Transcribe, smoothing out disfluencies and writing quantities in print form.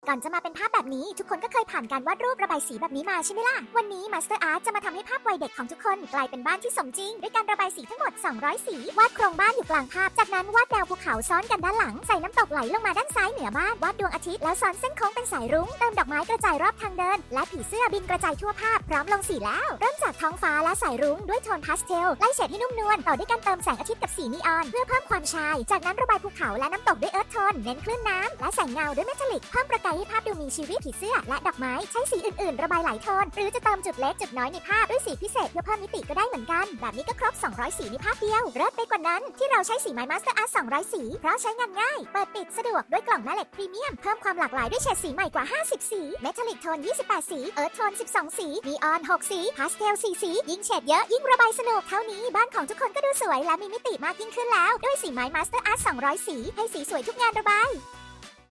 ก่อนจะมาเป็นภาพแบบนี้ทุกคนก็เคยผ่านการวาดรูประบายสีแบบนี้มาใช่ไหมล่ะวันนี้ Master Art จะมาทำให้ภาพวัยเด็กของทุกคนกลายเป็นบ้านที่สมจริงด้วยการระบายสีทั้งหมด200สีวาดโครงบ้านอยู่กลางภาพจากนั้นวาดแนวภูเขาซ้อนกันด้านหลังใส่น้ำตกไหลลงมาด้านซ้ายเหนือบ้านวาดดวงอาทิตย์แล้วซ้อนเส้นโค้งเป็นสายรุ้งเติมดอกไม้กระจายรอบทางเดินและผีเสื้อบินกระจายทั่วภาพพร้อมลงสีแล้วเริ่มจากท้องฟ้าและสายรุ้งด้วยโทนพาสเทลไล่เฉดให้นุ่มนวลต่อด้วยการเติมแสงอาทิตย์กับสีนีออนเพื่อเพิ่มความชายจากนั้นระบายภูเขาและน้ำตกด้วยเอิร์ธโทนเน้นคลื่นน้ำและแสงเงาด้วยเมทัลลิกเพิ่มประกายให้ภาพดูมีชีวิตผีเสื้อและดอกไม้ใช้สีอื่นๆระบายหลายโทนหรือจะเติมจุดเล็กจุดน้อยในภาพด้วยสีพิเศษเพื่อเพิ่มมิติก็ได้เหมือนกันแบบนี้ก็ครบ200สีในภาพเดียวเลิศไปกว่านั้นที่เราใช้สีไม้ Master Art 200สีเพราะใช้งานง่ายเปิดปิดสะดวกด้วยกล่องแม่เหล็กพรีเมียมเพิ่มความหลากหลายด้วยเฉดสีใหม่กว่า50สีเมทัลลิกโทน28สีเอิร์ธโทน12สีนีออน6สีพาสเทล4สียิ่งเฉดเยอะยิ่งระบายสนุกเท่านี้บ้านของทุกคนก็ดูสวยและมีมิติมากยิ่งขึ้นแล้วด้วยสีไม้ Master Art 200สีให้สีสวยทุกงานระบาย